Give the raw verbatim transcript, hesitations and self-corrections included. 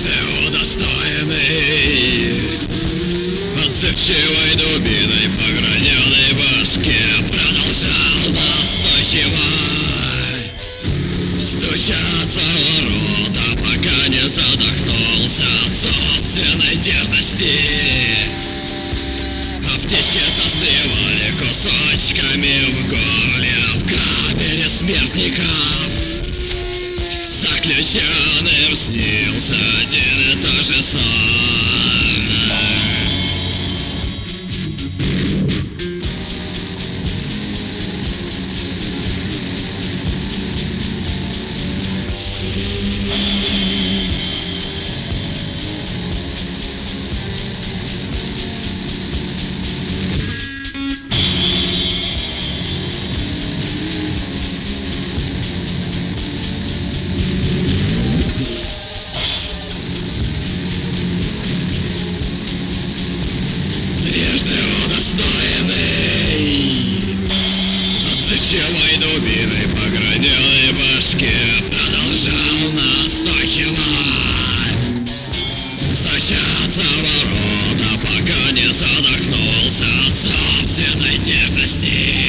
Трижды удостоенный отзывчивой дубиной по граненой башке продолжал настойчиво стучаться в ворота, пока не задохнулся от собственной дерзости. Аптечки застревали кусочками в горле в камере смертников. Заключенным снился один и тот же сон. Отзывчивой дубиной по граненой башке продолжал настойчиво стучаться в ворота, пока не задохнулся от собственной дерзости.